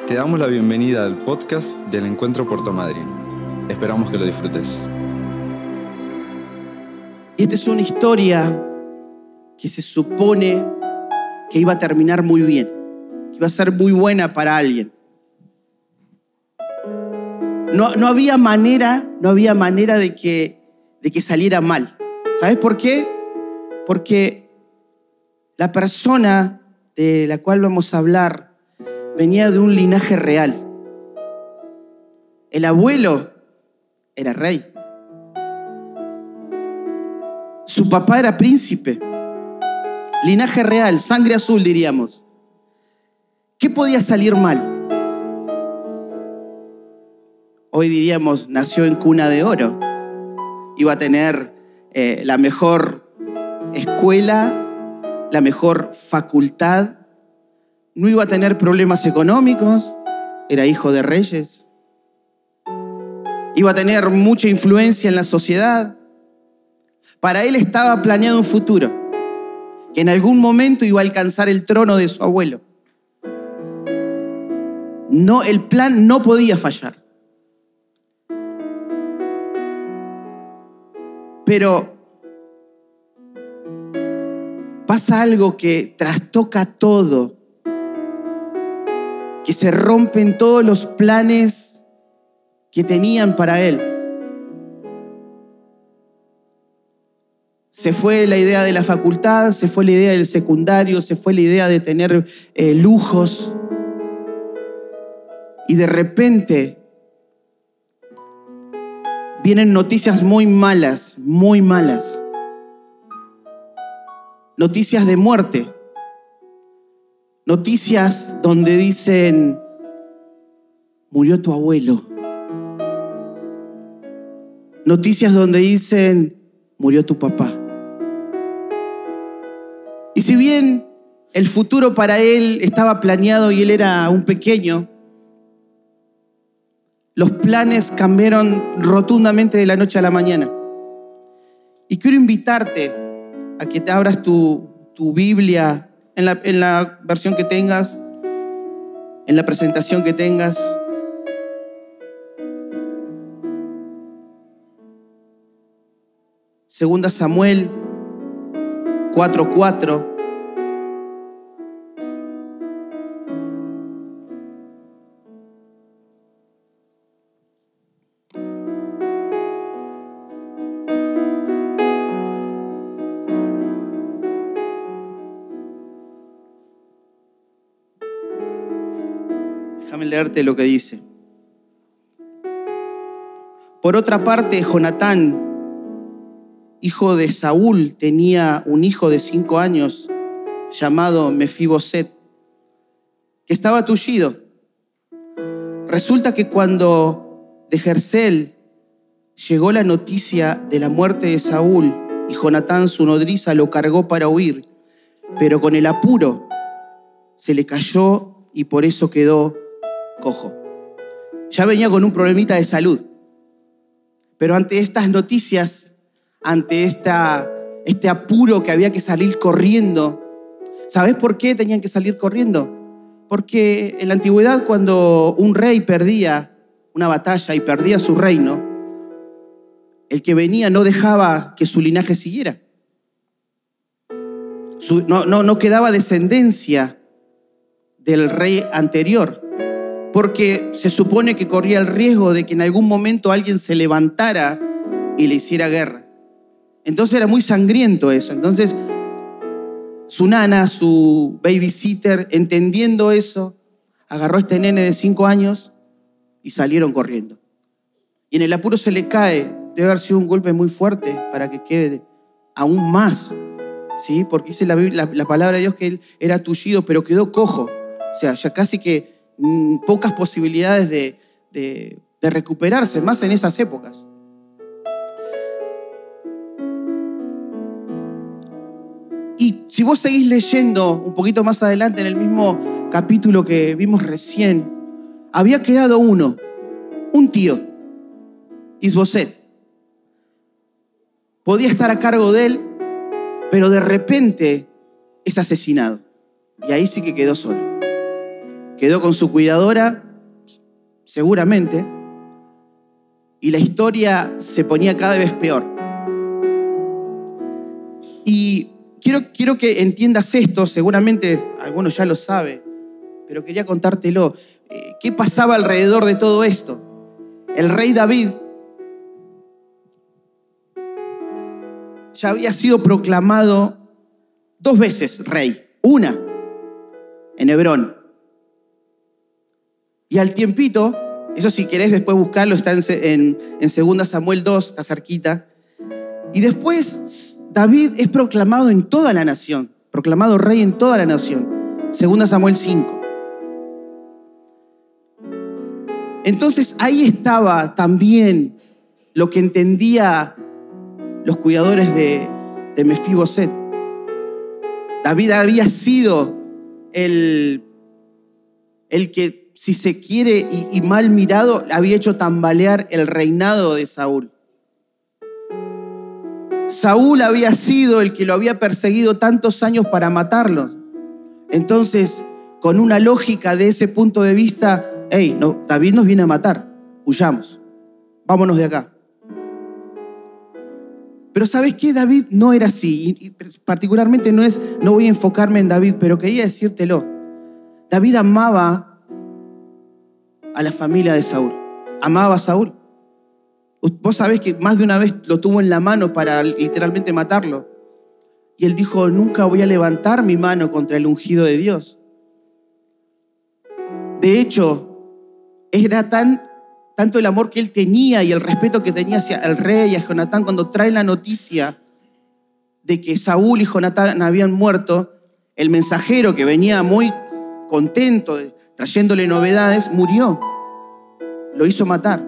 Te damos la bienvenida al podcast del Encuentro Puerto Madryn. Esperamos que lo disfrutes. Esta es una historia que se supone que iba a terminar muy bien, que iba a ser muy buena para alguien. No había manera de que saliera mal. ¿Sabes por qué? Porque la persona de la cual vamos a hablar venía de un linaje real. El abuelo era rey. Su papá era príncipe. Linaje real, sangre azul diríamos. ¿Qué podía salir mal? Hoy diríamos, nació en cuna de oro. Iba a tener la mejor escuela, la mejor facultad. No iba a tener problemas económicos. Era hijo de reyes. Iba a tener mucha influencia en la sociedad. Para él estaba planeado un futuro, que en algún momento iba a alcanzar el trono de su abuelo. No, el plan no podía fallar. Pero pasa algo que trastoca todo, que se rompen todos los planes que tenían para él. Se fue la idea de la facultad, se fue la idea del secundario, se fue la idea de tener lujos. Y de repente vienen noticias muy malas, muy malas. Noticias de muerte. Noticias donde dicen, murió tu abuelo. Noticias donde dicen, murió tu papá. Y si bien el futuro para él estaba planeado y él era un pequeño, los planes cambiaron rotundamente de la noche a la mañana. Y quiero invitarte a que te abras tu Biblia en la versión que tengas, en la presentación que tengas. Segunda Samuel 4:4. Déjame leerte lo que dice. Por otra parte, Jonatán, hijo de Saúl, tenía un hijo de 5 años llamado Mefiboset, que estaba tullido. Resulta que cuando de Jersel llegó la noticia de la muerte de Saúl y Jonatán, su nodriza, lo cargó para huir, pero con el apuro se le cayó y por eso quedó cojo. Ya venía con un problemita de salud, pero ante estas noticias, ante este apuro que había que salir corriendo. ¿Sabes por qué tenían que salir corriendo? Porque en la antigüedad, cuando un rey perdía una batalla y perdía su reino, el que venía no dejaba que su linaje siguiera. No quedaba descendencia del rey anterior, porque se supone que corría el riesgo de que en algún momento alguien se levantara y le hiciera guerra. Entonces era muy sangriento eso. Entonces su nana, su babysitter, entendiendo eso, agarró a este nene de 5 años y salieron corriendo. Y en el apuro se le cae. Debe haber sido un golpe muy fuerte para que quede aún más, ¿sí? Porque dice la palabra de Dios que él era tullido, pero quedó cojo. O sea, ya casi que pocas posibilidades de recuperarse, más en esas épocas. Y si vos seguís leyendo un poquito más adelante en el mismo capítulo que vimos recién, había quedado un tío, Isboset. Podía estar a cargo de él, pero de repente es asesinado. Y ahí sí que quedó solo. quedó con su cuidadora, seguramente, y la historia se ponía cada vez peor. Y quiero que entiendas esto, seguramente algunos ya lo saben, pero quería contártelo. ¿Qué pasaba alrededor de todo esto? El rey David ya había sido proclamado 2 veces rey. Una en Hebrón. Y al tiempito, eso si querés después buscarlo, está en 2 Samuel 2, está cerquita. Y después David es proclamado en toda la nación, proclamado rey en toda la nación. 2 Samuel 5. Entonces ahí estaba también lo que entendía los cuidadores de Mefiboset. David había sido el que, si se quiere y mal mirado, había hecho tambalear el reinado de Saúl. Saúl había sido el que lo había perseguido tantos años para matarlos. Entonces, con una lógica de ese punto de vista, no, David nos viene a matar, huyamos, vámonos de acá. Pero ¿sabes qué? David no era así, y particularmente no voy a enfocarme en David, pero quería decírtelo. David amaba a la familia de Saúl, amaba a Saúl. Vos sabés que más de una vez lo tuvo en la mano para literalmente matarlo. Y él dijo, nunca voy a levantar mi mano contra el ungido de Dios. De hecho, era tanto el amor que él tenía y el respeto que tenía hacia el rey y a Jonatán, cuando trae la noticia de que Saúl y Jonatán habían muerto, el mensajero, que venía muy contento trayéndole novedades, murió. Lo hizo matar.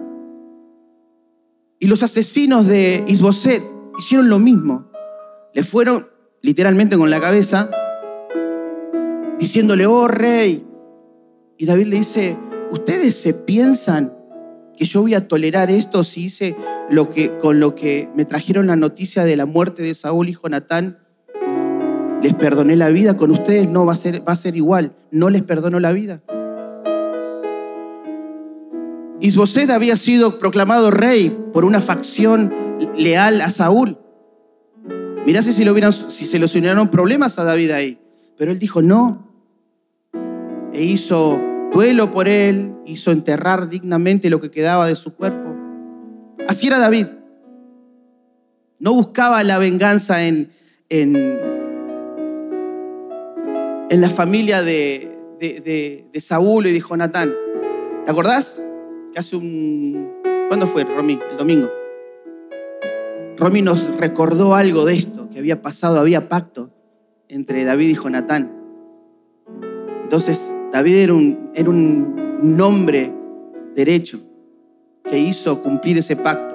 Y los asesinos de Isboset hicieron lo mismo. Le fueron literalmente con la cabeza, diciéndole, oh rey. Y David le dice, ¿ustedes se piensan que yo voy a tolerar esto si hice con lo que me trajeron la noticia de la muerte de Saúl y Jonatán? Les perdoné la vida, con ustedes no va a ser igual. No les perdono la vida. Isboset había sido proclamado rey por una facción leal a Saúl. Mirá si se le solucionaron problemas a David ahí. Pero él dijo no. E hizo duelo por él, hizo enterrar dignamente lo que quedaba de su cuerpo. Así era David. No buscaba la venganza en la familia de Saúl y de Jonatán. ¿Te acordás? Que ¿cuándo fue, Romy? El domingo. Romy nos recordó algo de esto, que había pasado, había pacto entre David y Jonatán. Entonces, David era un hombre derecho que hizo cumplir ese pacto.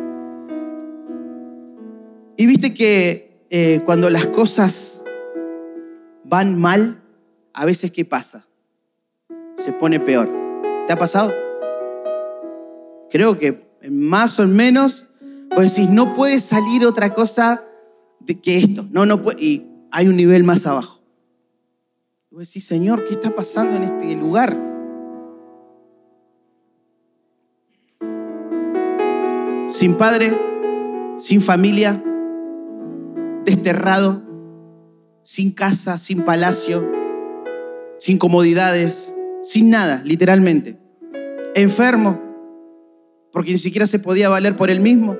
Y viste que cuando las cosas van mal, a veces ¿qué pasa? Se pone peor. ¿Te ha pasado? Creo que más o menos vos decís, no puede salir otra cosa que esto. No puede, y hay un nivel más abajo. Y vos decís, Señor, ¿qué está pasando en este lugar? Sin padre, sin familia, desterrado, sin casa, sin palacio, sin comodidades, sin nada, literalmente. Enfermo, porque ni siquiera se podía valer por él mismo.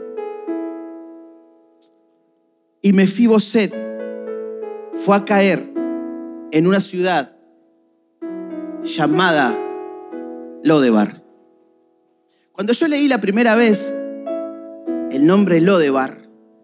Y Mefiboset fue a caer en una ciudad llamada Lodebar. Cuando yo leí la primera vez el nombre Lodebar,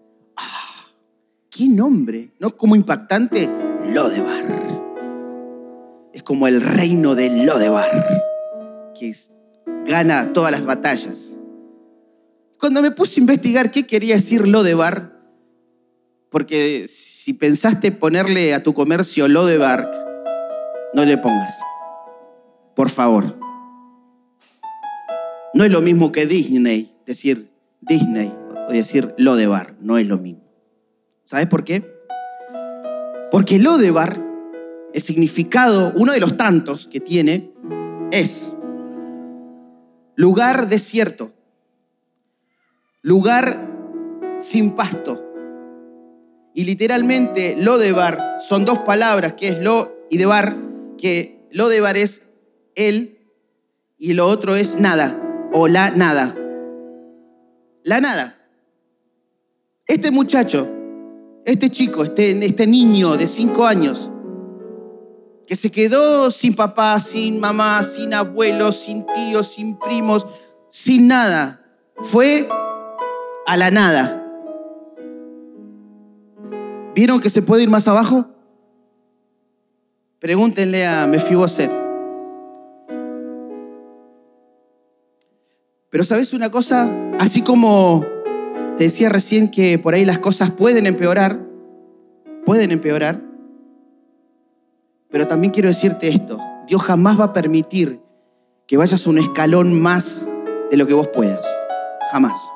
¡qué nombre! ¿No? Como impactante, Lodebar. Es como el reino de Lodebar, que gana todas las batallas. Cuando me puse a investigar qué quería decir Lodebar, porque si pensaste ponerle a tu comercio Lodebar, no le pongas. Por favor. No es lo mismo que Disney, decir Disney o decir Lodebar, no es lo mismo. ¿Sabes por qué? Porque Lodebar, el significado, uno de los tantos que tiene, es lugar desierto, lugar sin pasto. Y literalmente Lodebar son dos palabras, que es lo y debar, que Lodebar es él y lo otro es nada o la nada. La nada. Este muchacho, este chico, este niño de 5 años, que se quedó sin papá, sin mamá, sin abuelos, sin tíos, sin primos, sin nada, fue a la nada. ¿Vieron que se puede ir más abajo? Pregúntenle a Mefiboset. Pero ¿sabes una cosa? Así como te decía recién que por ahí las cosas pueden empeorar, pero también quiero decirte esto: Dios jamás va a permitir que vayas un escalón más de lo que vos puedas. Jamás.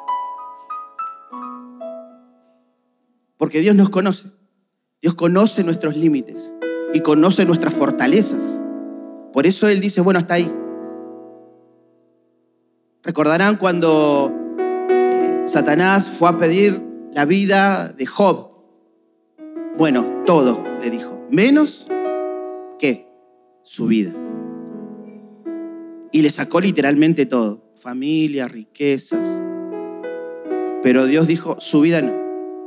Porque Dios nos conoce. Dios conoce nuestros límites y conoce nuestras fortalezas. Por eso Él dice, bueno, hasta ahí. Recordarán cuando Satanás fue a pedir la vida de Job. Bueno, todo, le dijo. Menos, ¿qué? Su vida. Y le sacó literalmente todo. Familia, riquezas. Pero Dios dijo, su vida no.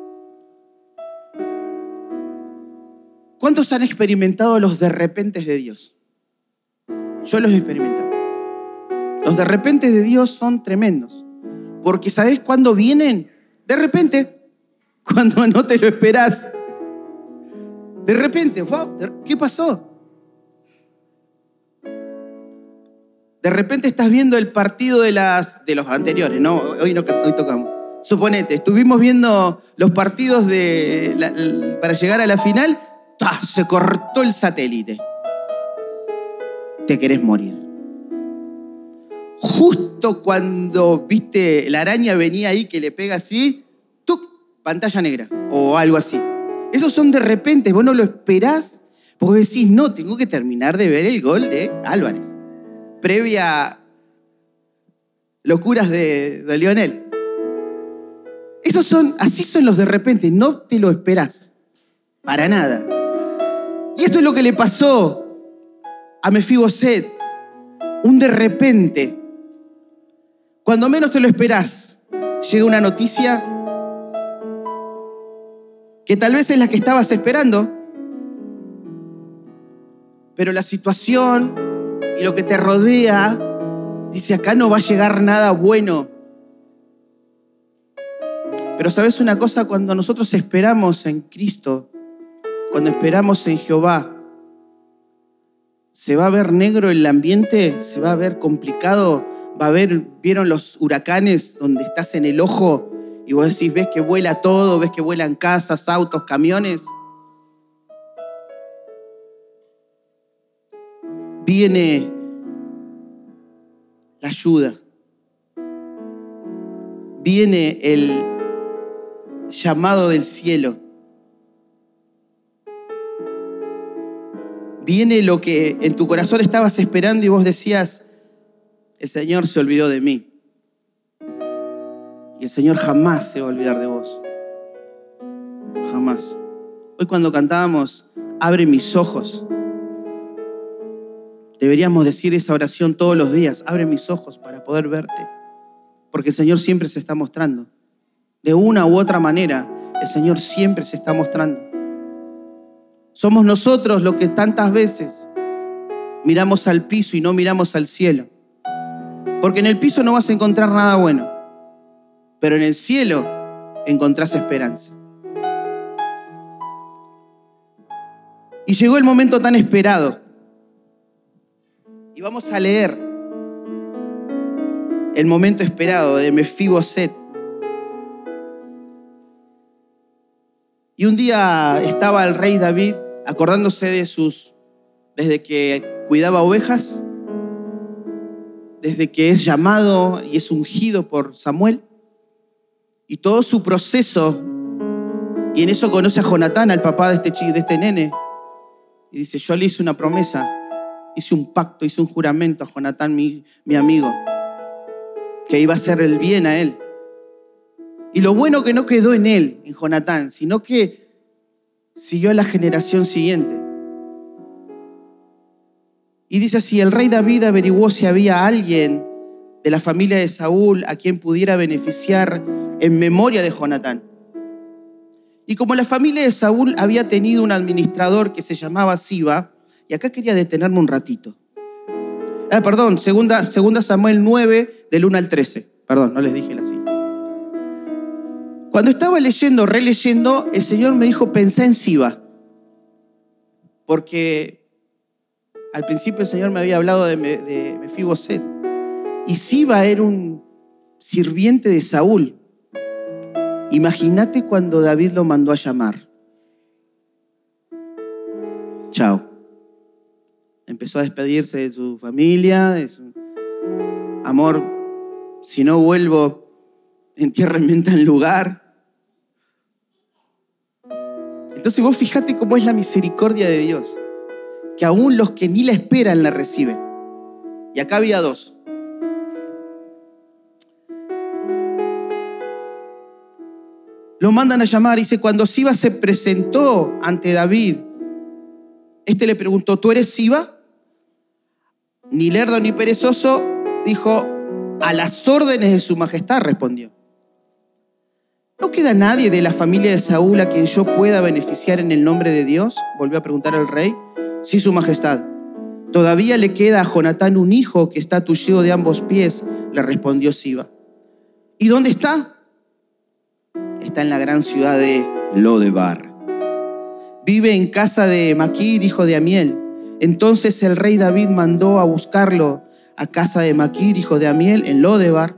¿Cuántos han experimentado los de repentes de Dios? Yo los he experimentado. Los de repentes de Dios son tremendos. Porque ¿sabés cuándo vienen? De repente. Cuando no te lo esperás. De repente. ¿Qué pasó? De repente estás viendo el partido de los anteriores, ¿no? Hoy tocamos. Suponete, estuvimos viendo los partidos para llegar a la final. Se cortó el satélite. Te querés morir. Justo cuando, viste, la araña venía ahí que le pega así, ¡tuc! Pantalla negra o algo así. Esos son de repente, vos no lo esperás porque decís, no, tengo que terminar de ver el gol de Álvarez. Previa locuras de Lionel. Así son los de repente, no te lo esperás. Para nada. Y esto es lo que le pasó a Mefiboset. Un de repente. Cuando menos te lo esperás, llega una noticia que tal vez es la que estabas esperando, pero la situación y lo que te rodea dice, acá no va a llegar nada bueno. Pero ¿sabes una cosa? Cuando nosotros esperamos en Cristo, cuando esperamos en Jehová, se va a ver negro el ambiente, se va a ver complicado, ¿vieron los huracanes donde estás en el ojo y vos decís, ves que vuela todo, ves que vuelan casas, autos, camiones? Viene la ayuda, viene el llamado del cielo. Viene lo que en tu corazón estabas esperando y vos decías, el Señor se olvidó de mí. Y el Señor jamás se va a olvidar de vos. Jamás. Hoy cuando cantábamos, abre mis ojos, deberíamos decir esa oración todos los días. Abre mis ojos para poder verte. Porque el Señor siempre se está mostrando. De una u otra manera, el Señor siempre se está mostrando. Somos nosotros los que tantas veces miramos al piso y no miramos al cielo. Porque en el piso no vas a encontrar nada bueno, pero en el cielo encontrás esperanza. Y llegó el momento tan esperado. Y vamos a leer el momento esperado de Mefiboset. Y un día estaba el rey David acordándose desde que cuidaba ovejas, desde que es llamado y es ungido por Samuel, y todo su proceso, y en eso conoce a Jonatán, al papá de este nene, y dice, yo le hice una promesa hice un pacto, hice un juramento a Jonatán, mi amigo, que iba a hacer el bien a él. Y lo bueno que no quedó en él, en Jonatán, sino que siguió a la generación siguiente. Y dice así: el rey David averiguó si había alguien de la familia de Saúl a quien pudiera beneficiar en memoria de Jonatán. Y como la familia de Saúl había tenido un administrador que se llamaba Siba, y acá quería detenerme un ratito. Segunda Samuel 9, del 1 al 13. Perdón, no les dije la cita. Cuando estaba releyendo, el Señor me dijo: pensá en Siba. Porque al principio el Señor me había hablado de Mefiboset. Y Siba era un sirviente de Saúl. Imagínate cuando David lo mandó a llamar. Chao. Empezó a despedirse de su familia, de su amor. Si no vuelvo, entiérrenme en tal lugar. Entonces vos fíjate cómo es la misericordia de Dios, que aún los que ni la esperan la reciben. Y acá había dos. Lo mandan a llamar. Dice: cuando Siba se presentó ante David, este le preguntó: ¿tú eres Siba? Ni lerdo ni perezoso, dijo: a las órdenes de su majestad, respondió. ¿No queda nadie de la familia de Saúl a quien yo pueda beneficiar en el nombre de Dios?, volvió a preguntar al rey. Sí, su majestad. Todavía le queda a Jonatán un hijo que está tullido de ambos pies, le respondió Siba. ¿Y dónde está? Está en la gran ciudad de Lodebar. Vive en casa de Maquir, hijo de Amiel. Entonces el rey David mandó a buscarlo a casa de Maquir, hijo de Amiel, en Lodebar.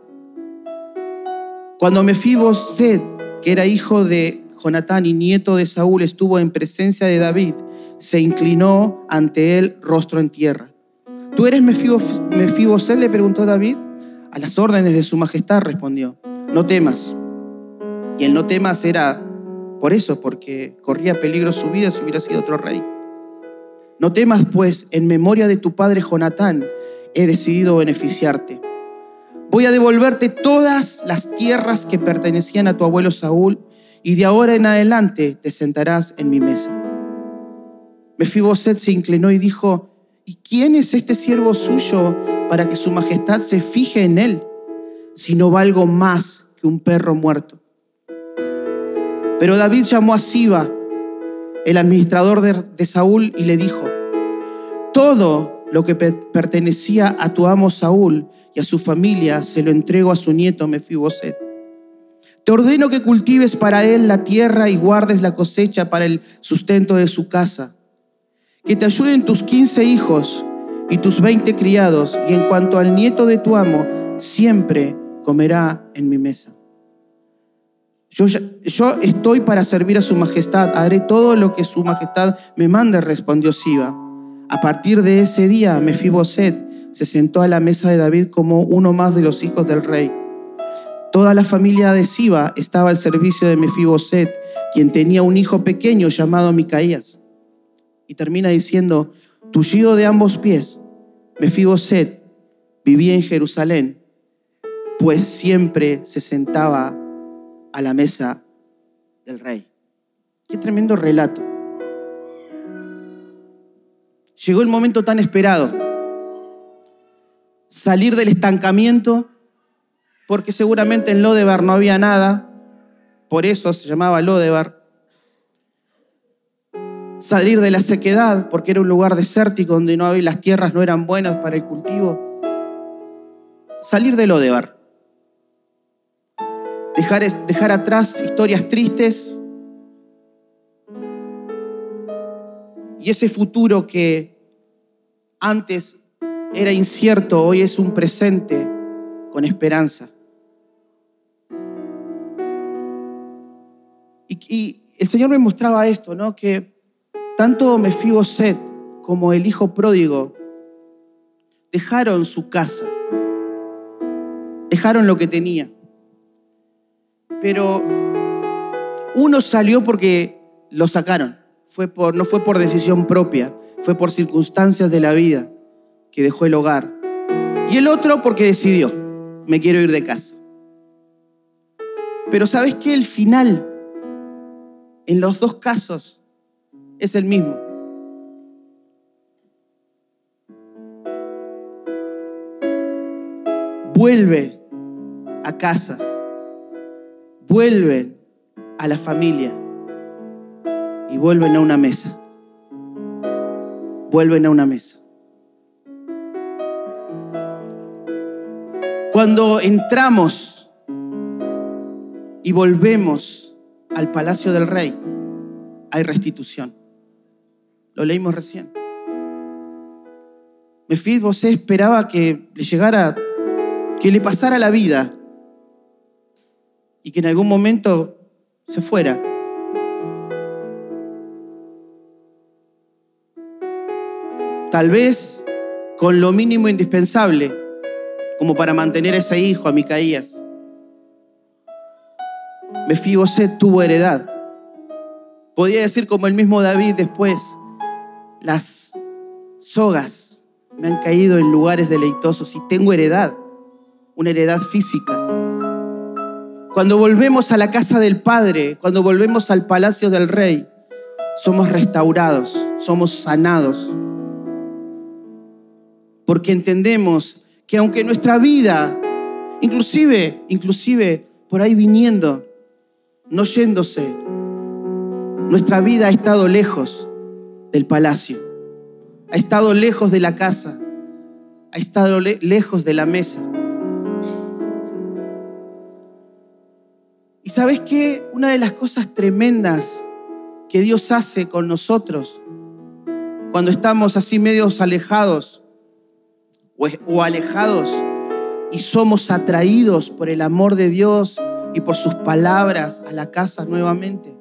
Cuando Mefiboset, que era hijo de Jonatán y nieto de Saúl, estuvo en presencia de David, se inclinó ante él, rostro en tierra. ¿Tú eres Mefiboset?, le preguntó David. A las órdenes de su majestad, respondió. No temas. Y el no temas era por eso, porque corría peligro su vida si hubiera sido otro rey. No temas, pues, en memoria de tu padre Jonatán, he decidido beneficiarte. Voy a devolverte todas las tierras que pertenecían a tu abuelo Saúl, y de ahora en adelante te sentarás en mi mesa. Mefiboset se inclinó y dijo: ¿y quién es este siervo suyo para que su majestad se fije en él, si no valgo más que un perro muerto? Pero David llamó a Siba, el administrador de Saúl, y le dijo: todo lo que pertenecía a tu amo Saúl y a su familia se lo entrego a su nieto Mefiboset. Te ordeno que cultives para él la tierra y guardes la cosecha para el sustento de su casa. Que te ayuden tus 15 hijos y tus 20 criados, y en cuanto al nieto de tu amo, siempre comerá en mi mesa. Yo estoy para servir a su majestad, haré todo lo que su majestad me mande, respondió Siba. A partir de ese día, Mefiboset se sentó a la mesa de David como uno más de los hijos del rey. Toda la familia de Siba estaba al servicio de Mefiboset, quien tenía un hijo pequeño llamado Micaías. Y termina diciendo: tullido de ambos pies, Mefiboset vivía en Jerusalén, pues siempre se sentaba a la mesa del rey. Qué tremendo relato. Llegó el momento tan esperado. Salir del estancamiento, porque seguramente en Lodebar no había nada, por eso se llamaba Lodebar. Salir de la sequedad, porque era un lugar desértico donde no había, las tierras no eran buenas para el cultivo. Salir de Lodebar. Dejar atrás historias tristes y ese futuro que antes era incierto, hoy es un presente con esperanza. Y el Señor me mostraba esto, ¿no? Que tanto Mefiboset como el hijo pródigo dejaron su casa, dejaron lo que tenía. Pero uno salió porque lo sacaron. No fue por decisión propia, fue por circunstancias de la vida. que dejó el hogar. Y el otro porque decidió, me quiero ir de casa. Pero ¿sabes qué? El final, en los dos casos, es el mismo. Vuelve a casa, vuelven a la familia y vuelven a una mesa. Vuelven a una mesa. Cuando entramos y volvemos al palacio del rey, hay restitución. Lo leímos recién. Mefibosé esperaba que le llegara, que le pasara la vida y que en algún momento se fuera. Tal vez con lo mínimo indispensable como para mantener a ese hijo, a Micaías. Mefibosé tuvo heredad. Podía decir como el mismo David después: las sogas me han caído en lugares deleitosos y tengo heredad, una heredad física. Cuando volvemos a la casa del Padre, cuando volvemos al palacio del Rey, somos restaurados, somos sanados. Porque entendemos que aunque nuestra vida, inclusive por ahí viniendo, no yéndose, nuestra vida ha estado lejos del palacio, ha estado lejos de la casa, ha estado lejos de la mesa. ¿Y sabes qué? Una de las cosas tremendas que Dios hace con nosotros cuando estamos así medios alejados o alejados y somos atraídos por el amor de Dios y por sus palabras a la casa nuevamente.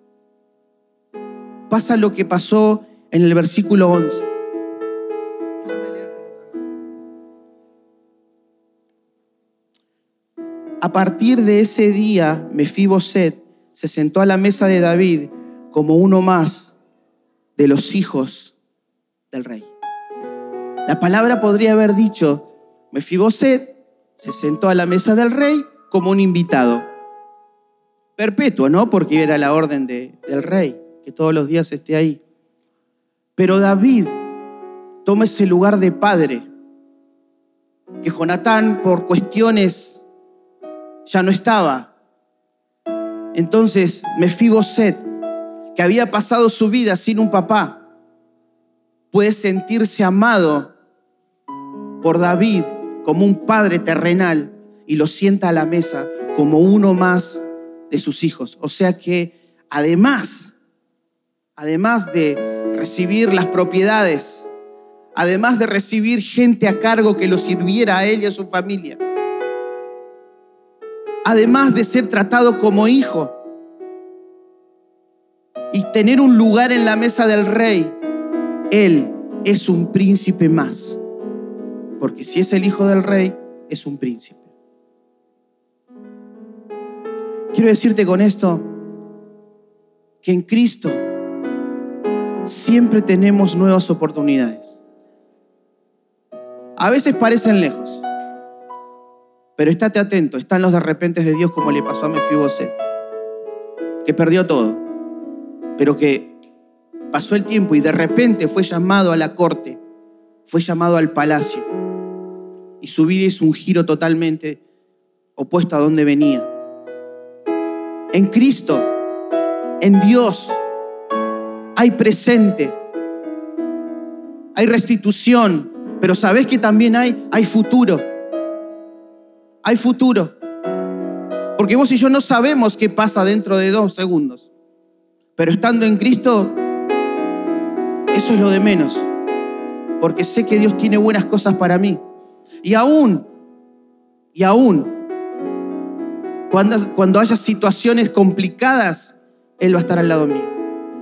Pasa lo que pasó en el versículo 11. A partir de ese día, Mefiboset se sentó a la mesa de David como uno más de los hijos del rey. La palabra podría haber dicho: Mefiboset se sentó a la mesa del rey como un invitado. Perpetuo, ¿no? Porque era la orden del rey, que todos los días esté ahí. Pero David toma ese lugar de padre, que Jonatán por cuestiones ya no estaba. Entonces Mefiboset, que había pasado su vida sin un papá, puede sentirse amado por David como un padre terrenal y lo sienta a la mesa como uno más de sus hijos. O sea que además de recibir las propiedades, además de recibir gente a cargo que lo sirviera a él y a su familia, además de ser tratado como hijo y tener un lugar en la mesa del rey, él es un príncipe más. Porque si es el hijo del rey, es un príncipe. Quiero decirte con esto que en Cristo siempre tenemos nuevas oportunidades. A veces parecen lejos, pero estate atento, están los de repente de Dios, como le pasó a Mefiboset, que perdió todo, pero que pasó el tiempo y de repente fue llamado a la corte, fue llamado al palacio, y su vida hizo un giro totalmente opuesto a donde venía. En Cristo, en Dios, hay presente, hay restitución, pero ¿sabés que también hay futuro? Hay futuro. Porque vos y yo no sabemos qué pasa dentro de 2 segundos. Pero estando en Cristo, eso es lo de menos. Porque sé que Dios tiene buenas cosas para mí. Y aún, cuando haya situaciones complicadas, Él va a estar al lado mío.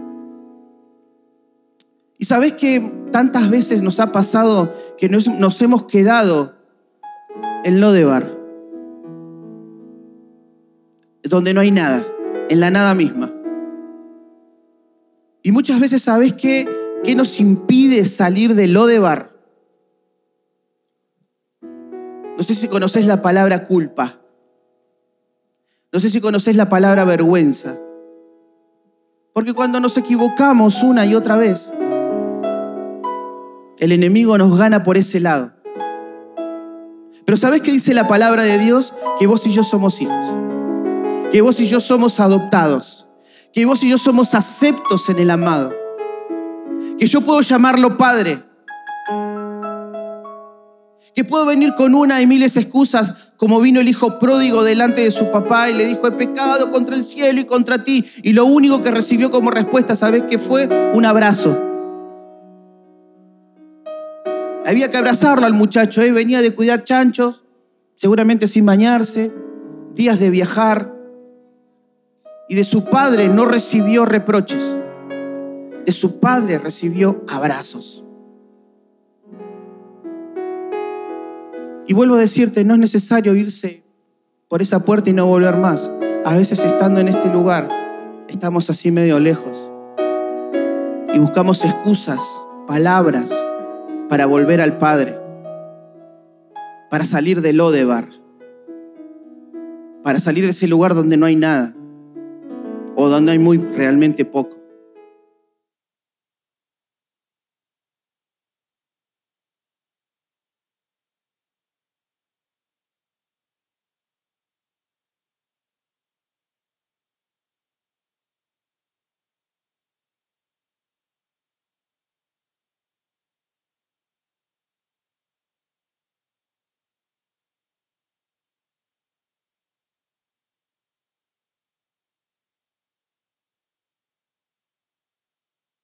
Y sabés que tantas veces nos ha pasado que nos hemos quedado en Lodebar, donde no hay nada, en la nada misma. Y muchas veces, ¿sabés qué nos impide salir de Lodebar? No sé si conoces la palabra culpa. No sé si conoces la palabra vergüenza. Porque cuando nos equivocamos una y otra vez, el enemigo nos gana por ese lado. Pero ¿sabés qué dice la palabra de Dios? Que vos y yo somos hijos. Que vos y yo somos adoptados. Que vos y yo somos aceptos en el amado. Que yo puedo llamarlo Padre. Que puedo venir con una y miles excusas, como vino el hijo pródigo delante de su papá y le dijo: he pecado contra el cielo y contra ti. Y lo único que recibió como respuesta, ¿sabés qué fue? Un abrazo. Había que abrazarlo al muchacho, venía de cuidar chanchos, seguramente sin bañarse, días de viajar. Y de su padre no recibió reproches. De su padre recibió abrazos. Y vuelvo a decirte, no es necesario irse por esa puerta y no volver más. A veces estando en este lugar, estamos así medio lejos. Y buscamos excusas, palabras, para volver al Padre. Para salir de Lodebar. Para salir de ese lugar donde no hay nada. O donde hay realmente poco.